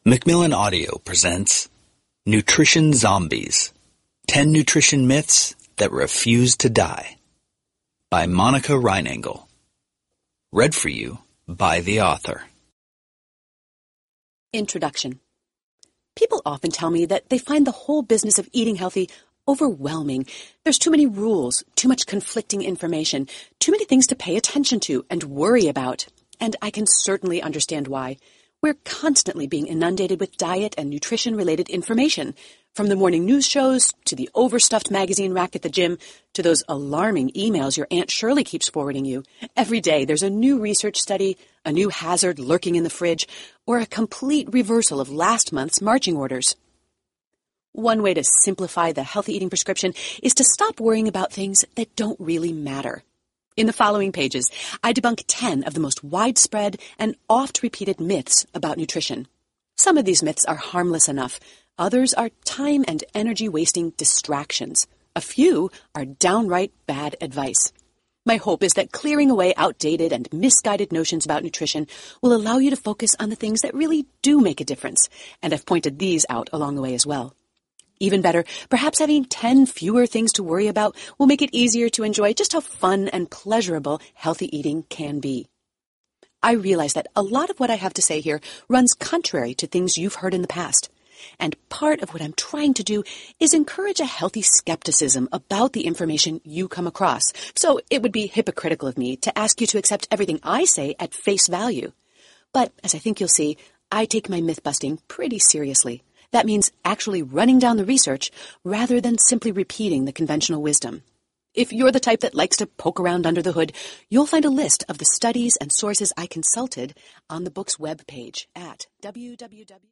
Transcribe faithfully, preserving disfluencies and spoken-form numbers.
Macmillan Audio presents Nutrition Zombies, ten Nutrition Myths That Refuse to Die by Monica Reinagel. Read for you by the author. Introduction. People often tell me that they find the whole business of eating healthy overwhelming. There's too many rules, too much conflicting information, too many things to pay attention to and worry about. And I can certainly understand why. We're constantly being inundated with diet and nutrition-related information, from the morning news shows to the overstuffed magazine rack at the gym to those alarming emails your Aunt Shirley keeps forwarding you. Every day there's a new research study, a new hazard lurking in the fridge, or a complete reversal of last month's marching orders. One way to simplify the healthy eating prescription is to stop worrying about things that don't really matter. In the following pages, I debunk ten of the most widespread and oft-repeated myths about nutrition. Some of these myths are harmless enough. Others are time and energy-wasting distractions. A few are downright bad advice. My hope is that clearing away outdated and misguided notions about nutrition will allow you to focus on the things that really do make a difference, and I've pointed these out along the way as well. Even better, perhaps having ten fewer things to worry about will make it easier to enjoy just how fun and pleasurable healthy eating can be. I realize that a lot of what I have to say here runs contrary to things you've heard in the past. And part of what I'm trying to do is encourage a healthy skepticism about the information you come across. So it would be hypocritical of me to ask you to accept everything I say at face value. But as I think you'll see, I take my myth-busting pretty seriously. That means actually running down the research rather than simply repeating the conventional wisdom. If you're the type that likes to poke around under the hood, you'll find a list of the studies and sources I consulted on the book's web page at w w w